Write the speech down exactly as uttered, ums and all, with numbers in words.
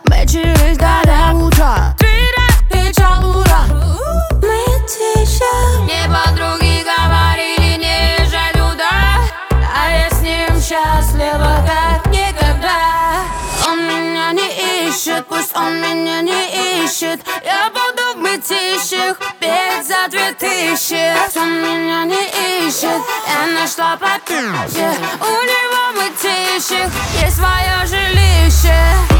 Мчались до утра, кричал ура. Мытища. Мне подруги говорили, не езжай туда, а я с ним счастлива как никогда. Он меня не ищет, пусть он меня не ищет. Я буду в мытищах петь за две тысячи. Он меня не ищет, я нашла попище. У него в мытищах есть свое жилище.